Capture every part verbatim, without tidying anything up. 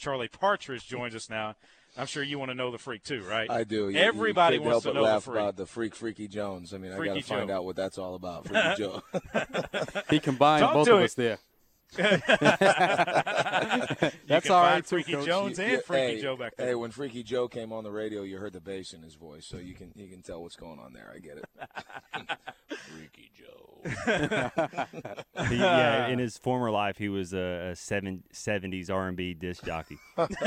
Charlie Partridge joins us now. I'm sure you want to know the freak too, right? I do. You, Everybody you wants to help know laugh the freak. about the freak, Freaky Jones. I mean, Freaky I got to find Joe. out what that's all about. Freaky Joe. He combined Talk both to of it. us there. That's all right, find too, Freaky Coach. Jones and Yeah, Freaky hey, Joe back there. Hey, when Freaky Joe came on the radio, you heard the bass in his voice, so you can you can tell what's going on there. I get it. Freaky Joe. He, yeah, in his former life, he was a, a seven, seventies R and B disc jockey.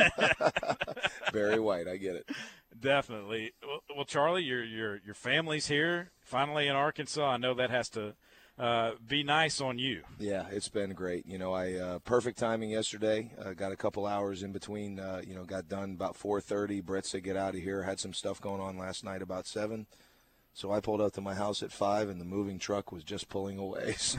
Barry White, I get it. Definitely. Well, well, Charlie, your your your family's here finally in Arkansas. I know that has to uh, be nice on you. Yeah, it's been great. You know, I uh, perfect timing yesterday. Uh, got a couple hours in between. Uh, you know, got done about four thirty. Brett said get out of here. Had some stuff going on last night about seven. So I pulled up to my house at five, and the moving truck was just pulling away. So,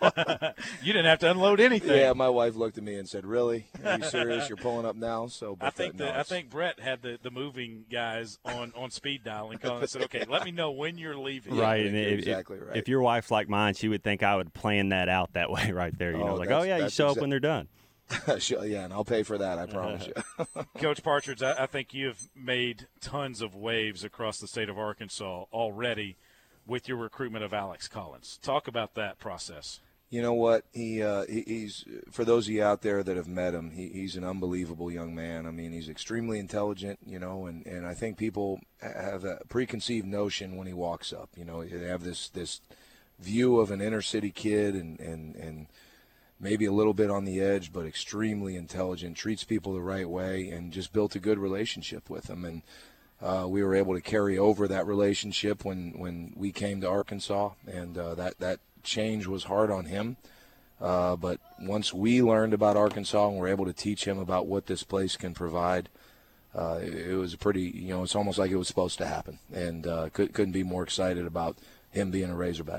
You didn't have to unload anything. yeah, my wife looked at me and said, "Really? Are you serious? You're pulling up now?" So but I think that, no, the, I it's- think Brett had the, the moving guys on, on speed dial and called and said, "Okay, let me know when you're leaving." Yeah, right, I and think you're if, exactly right. if your wife's like mine, she would think I would plan that out that way right there. You know, Oh, like, that's- oh, yeah, you that's show up exa- when they're done. Sure, yeah, and I'll pay for that. I promise you. Coach Partridge, I, I think you have made tons of waves across the state of Arkansas already with your recruitment of Alex Collins. Talk about that process. You know what? He, uh, he he's for those of you out there that have met him, he, he's an unbelievable young man. I mean, he's extremely intelligent, you know, and, and I think people have a preconceived notion when he walks up. You know, they have this this view of an inner city kid and and and maybe a little bit on the edge, but extremely intelligent, treats people the right way, and just built a good relationship with him. And uh, we were able to carry over that relationship when, when we came to Arkansas, and uh, that, that change was hard on him. Uh, but once we learned about Arkansas and were able to teach him about what this place can provide, uh, it, it was pretty, you know, it's almost like it was supposed to happen. And uh, could, couldn't be more excited about him being a Razorback.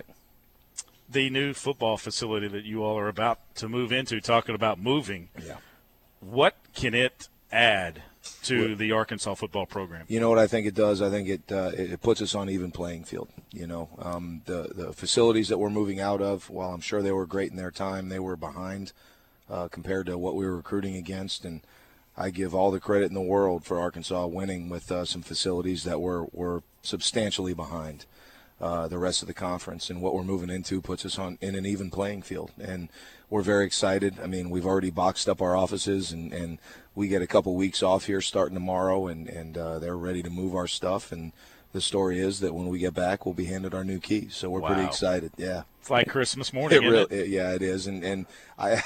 The new football facility that you all are about to move into, talking about moving, Yeah. what can it add to the Arkansas football program? You know what I think it does? I think it uh, it puts us on even playing field. You know, um, the the facilities that we're moving out of, while I'm sure they were great in their time, they were behind uh, compared to what we were recruiting against. And I give all the credit in the world for Arkansas winning with uh, some facilities that were, were substantially behind uh, the rest of the conference. And what we're moving into puts us on in an even playing field. And we're very excited. I mean, we've already boxed up our offices, and, and we get a couple weeks off here starting tomorrow, and, and uh, they're ready to move our stuff. And the story is that when we get back, we'll be handed our new keys. So we're Wow. pretty excited. Yeah. It's like Christmas morning, It isn't really, it? it- yeah, it is, and and I,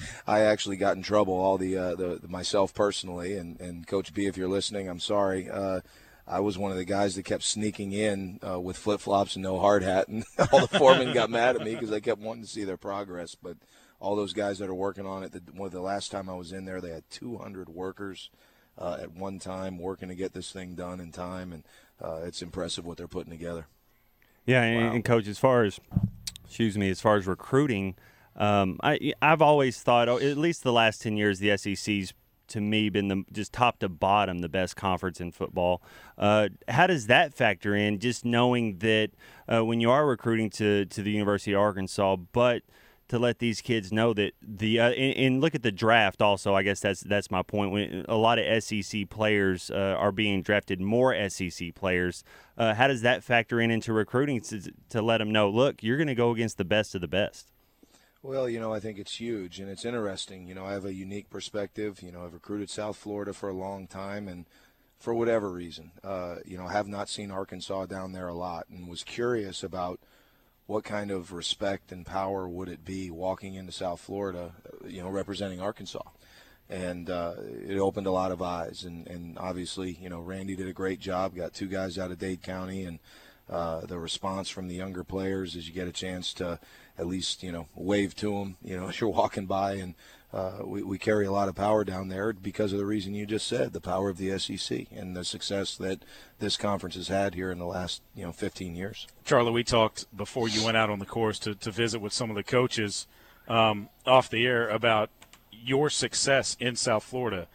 I actually got in trouble. All the, uh, the, the myself personally, and, and Coach B, if you're listening, I'm sorry. Uh, I was one of the guys that kept sneaking in uh, with flip flops and no hard hat, and all the foremen got mad at me because I kept wanting to see their progress. But all those guys that are working on it, the, well, the last time I was in there, they had two hundred workers uh, at one time working to get this thing done in time, and uh, it's impressive what they're putting together. Yeah, and, Wow. and Coach, as far as excuse me, as far as recruiting, um, I I've always thought, oh, at least the last ten years, the S E C's to me been the just top to bottom the best conference in football. Uh, how does that factor in? Just knowing that uh, when you are recruiting to to the University of Arkansas, but to let these kids know that the uh, and, and look at the draft also. I guess that's that's my point. When a lot of S E C players uh, are being drafted, more S E C players. Uh, how does that factor in into recruiting to, to let them know, look, you're going to go against the best of the best? Well, you know, I think it's huge, and it's interesting. You know, I have a unique perspective. You know, I've recruited South Florida for a long time, and for whatever reason, uh, you know, I have not seen Arkansas down there a lot, and was curious about what kind of respect and power would it be walking into South Florida, you know, representing Arkansas. And uh, it opened a lot of eyes, and, and obviously, you know, Randy did a great job, got two guys out of Dade County, and uh, the response from the younger players is you get a chance to at least, you know, wave to them, you know, as you're walking by, and uh, we, we carry a lot of power down there because of the reason you just said, the power of the S E C and the success that this conference has had here in the last, you know, fifteen years. Charlie, we talked before you went out on the course to, to visit with some of the coaches um, off the air about your success in South Florida.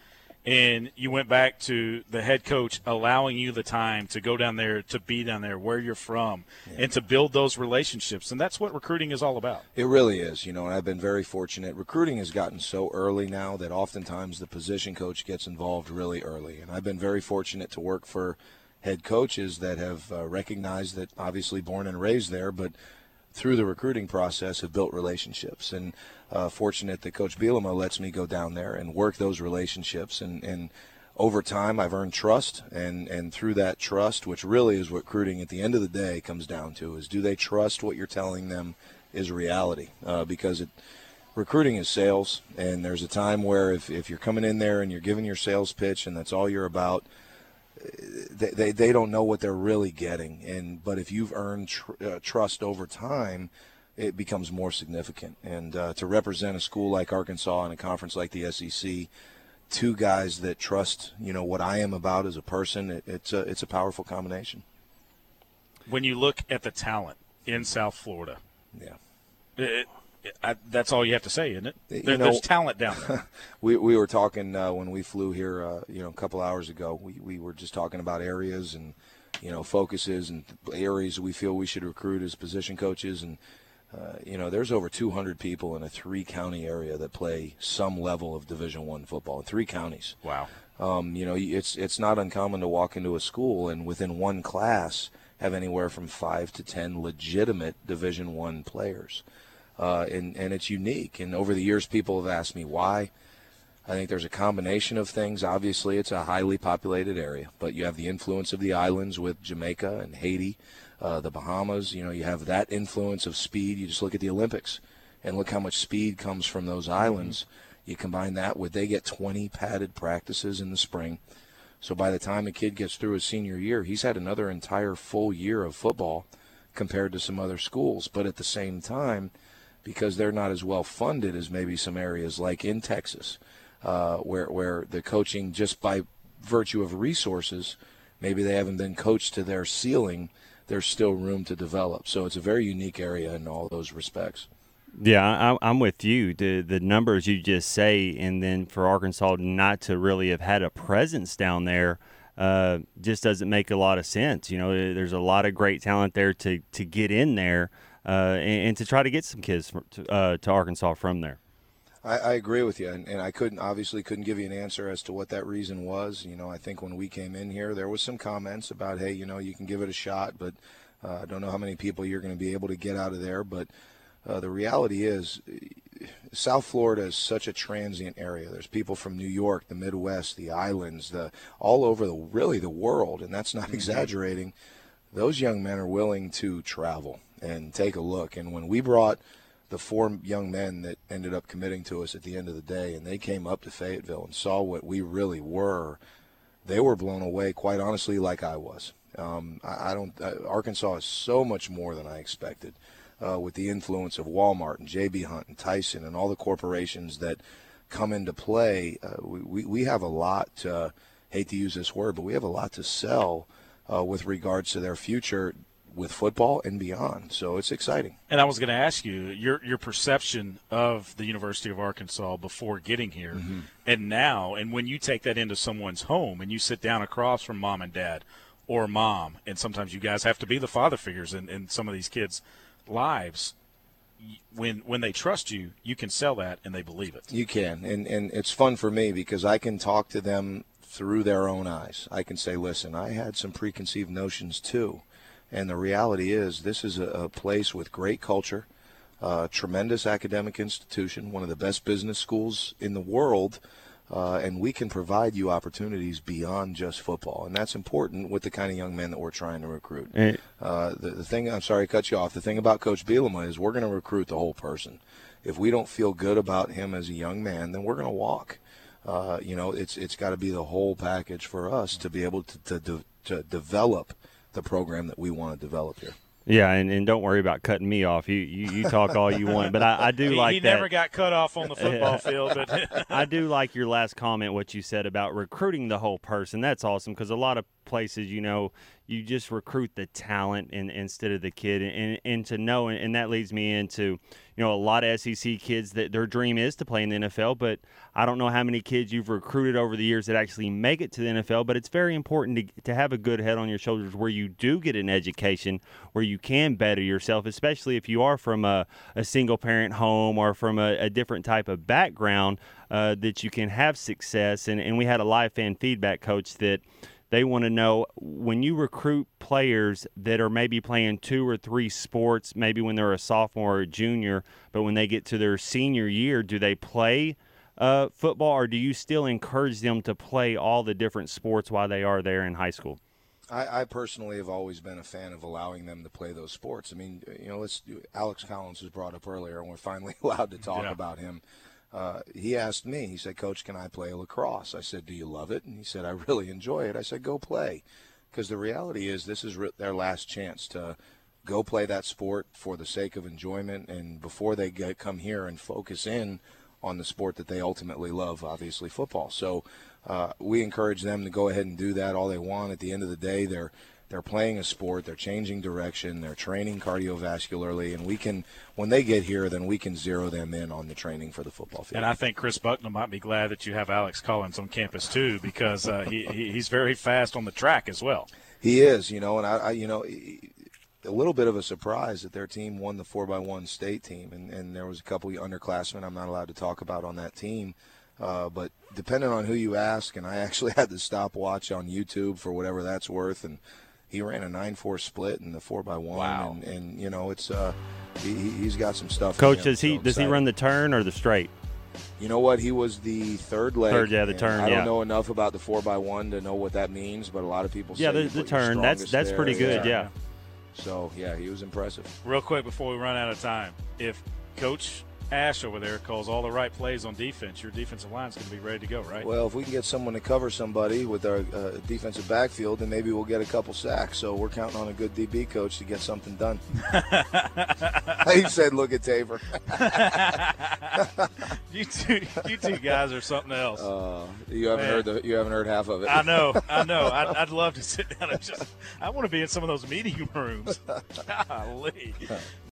and you went back to the head coach allowing you the time to go down there, to be down there where you're from, yeah. and to build those relationships. And that's what recruiting is all about. It really is. You know, and I've been very fortunate. Recruiting has gotten so early now that oftentimes the position coach gets involved really early. And I've been very fortunate to work for head coaches that have uh, recognized that, obviously born and raised there, but through the recruiting process have built relationships. And uh, fortunate that Coach Bielema lets me go down there and work those relationships. And, and over time, I've earned trust. And, and through that trust, which really is what recruiting at the end of the day comes down to, is do they trust what you're telling them is reality? Uh, because it, recruiting is sales. And there's a time where if, if you're coming in there and you're giving your sales pitch and that's all you're about, They, they they don't know what they're really getting, and but if you've earned tr- uh, trust over time, it becomes more significant. And uh, to represent a school like Arkansas in a conference like the S E C, two guys that trust, you know, what I am about as a person, it, it's a it's a powerful combination. When you look at the talent in South Florida, yeah, it, I, that's all you have to say, isn't it? There, you know, there's talent down there. we we were talking uh, when we flew here, uh, you know, a couple hours ago. We we were just talking about areas and, you know, focuses and areas we feel we should recruit as position coaches. And uh, you know, there's over two hundred people in a three-county area that play some level of Division One football in three counties. Wow. Um, you know, it's it's not uncommon to walk into a school and within one class have anywhere from five to ten legitimate Division One players. Uh, and, and it's unique. And over the years, people have asked me why. I think there's a combination of things. Obviously, it's a highly populated area, but you have the influence of the islands with Jamaica and Haiti, uh, the Bahamas. You know, you have that influence of speed. You just look at the Olympics and look how much speed comes from those islands. Mm-hmm. You combine that with they get twenty padded practices in the spring. So by the time a kid gets through his senior year, he's had another entire full year of football compared to some other schools. But at the same time, because they're not as well funded as maybe some areas like in Texas, uh, where where the coaching, just by virtue of resources, maybe they haven't been coached to their ceiling, there's still room to develop. So it's a very unique area in all those respects. Yeah, I, I'm with you. The, the numbers you just say, and then for Arkansas not to really have had a presence down there uh, just doesn't make a lot of sense. You know, there's a lot of great talent there to, to get in there. Uh, and, and to try to get some kids from, to, uh, to Arkansas from there. I, I agree with you, and, and I couldn't obviously couldn't give you an answer as to what that reason was. You know, I think when we came in here, there was some comments about, hey, you know, you can give it a shot, but uh, I don't know how many people you're going to be able to get out of there. But uh, the reality is, South Florida is such a transient area. There's people from New York, the Midwest, the islands, the all over the really the world, and that's not mm-hmm. exaggerating. Those young men are willing to travel and take a look. And when we brought the four young men that ended up committing to us at the end of the day, and they came up to Fayetteville and saw what we really were, they were blown away, quite honestly, like I was. Um, I, I don't. Uh, Arkansas is so much more than I expected, uh, with the influence of Walmart and J B. Hunt and Tyson and all the corporations that come into play. Uh, we, we we have a lot. Uh, hate to use this word, but we have a lot to sell uh, with regards to their future with football and beyond. So it's exciting. And I was going to ask you, your your perception of the University of Arkansas before getting here mm-hmm. and now, and when you take that into someone's home and you sit down across from mom and dad or mom, and sometimes you guys have to be the father figures in, in some of these kids' lives, when when they trust you, you can sell that and they believe it. You can. And, and it's fun for me because I can talk to them through their own eyes. I can say, listen, I had some preconceived notions too. And the reality is this is a, a place with great culture, uh, tremendous academic institution, one of the best business schools in the world, uh, and we can provide you opportunities beyond just football. And that's important with the kind of young men that we're trying to recruit. Hey. Uh, the, the thing, I'm sorry to cut you off, the thing about Coach Bielema is we're going to recruit the whole person. If we don't feel good about him as a young man, then we're going to walk. Uh, you know, it's it's got to be the whole package for us to be able to, to, to, to develop the program that we want to develop here. Yeah, and, and don't worry about cutting me off. You you, you talk all you want, but I, I do he, like he that. He never got cut off on the football field. But I do like your last comment, what you said about recruiting the whole person. That's awesome because a lot of places, you know, you just recruit the talent in, instead of the kid. And, and to know, and that leads me into, you know, a lot of S E C kids that their dream is to play in the N F L, but I don't know how many kids you've recruited over the years that actually make it to the N F L, but it's very important to, to have a good head on your shoulders where you do get an education, where you can better yourself, especially if you are from a, a single-parent home or from a, a different type of background, uh, that you can have success. And, and we had a live fan feedback coach that they want to know, when you recruit players that are maybe playing two or three sports, maybe when they're a sophomore or a junior, but when they get to their senior year, do they play uh, football, or do you still encourage them to play all the different sports while they are there in high school? I, I personally have always been a fan of allowing them to play those sports. I mean, you know, let's do, Alex Collins was brought up earlier, and we're finally allowed to talk yeah. about him. Uh, he asked me, he said, Coach, can I play lacrosse? I said, do you love it? And he said, I really enjoy it. I said, go play. Because the reality is this is re- their last chance to go play that sport for the sake of enjoyment, and before they get, come here and focus in on the sport that they ultimately love, obviously football. So uh, we encourage them to go ahead and do that all they want. At the end of the day, they're They're playing a sport, they're changing direction, they're training cardiovascularly, and we can, when they get here, then we can zero them in on the training for the football field. And I think Chris Bucknell might be glad that you have Alex Collins on campus too, because uh, he, he he's very fast on the track as well. He is, you know, and I, I you know, a little bit of a surprise that their team won the four by one state team, and, and there was a couple of underclassmen I'm not allowed to talk about on that team. Uh, but depending on who you ask, and I actually had the stopwatch on YouTube for whatever that's worth, and he ran a nine four split in the four by one. Wow. And, and, you know, it's uh, he, he's got some stuff. Coach, in him, does he so does he excited. run the turn or the straight? You know what? He was the third leg. Third, yeah, the and turn, I yeah. don't know enough about the four by one to know what that means, but a lot of people say Yeah, the, you the put your turn. That's strongest that's there. pretty good, yeah. So, yeah, he was impressive. Real quick before we run out of time, if Coach Ash over there calls all the right plays on defense, your defensive line's going to be ready to go, right? Well, if we can get someone to cover somebody with our uh, defensive backfield, then maybe we'll get a couple sacks. So we're counting on a good D B coach to get something done. He said, look at Tabor. you two, you two guys are something else. Uh, you haven't Man. heard the, you haven't heard half of it. I know, I know. I'd, I'd love to sit down and just – I want to be in some of those meeting rooms. Golly.